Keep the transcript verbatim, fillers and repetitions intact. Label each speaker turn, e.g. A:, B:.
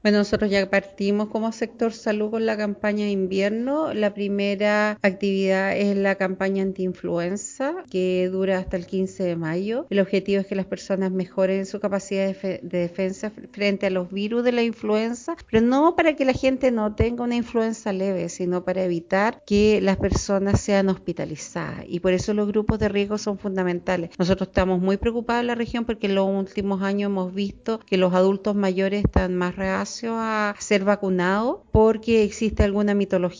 A: Bueno, nosotros ya partimos como sector salud con la campaña de invierno. La primera actividad es la campaña antiinfluenza, que dura hasta el quince de mayo. El objetivo es que las personas mejoren su capacidad de, fe- de defensa frente a los virus de la influenza, pero no para que la gente no tenga una influenza leve, sino para evitar que las personas sean hospitalizadas. Y por eso los grupos de riesgo son fundamentales. Nosotros estamos muy preocupados en la región porque en los últimos años hemos visto que los adultos mayores están más reacios a ser vacunados porque existe alguna mitología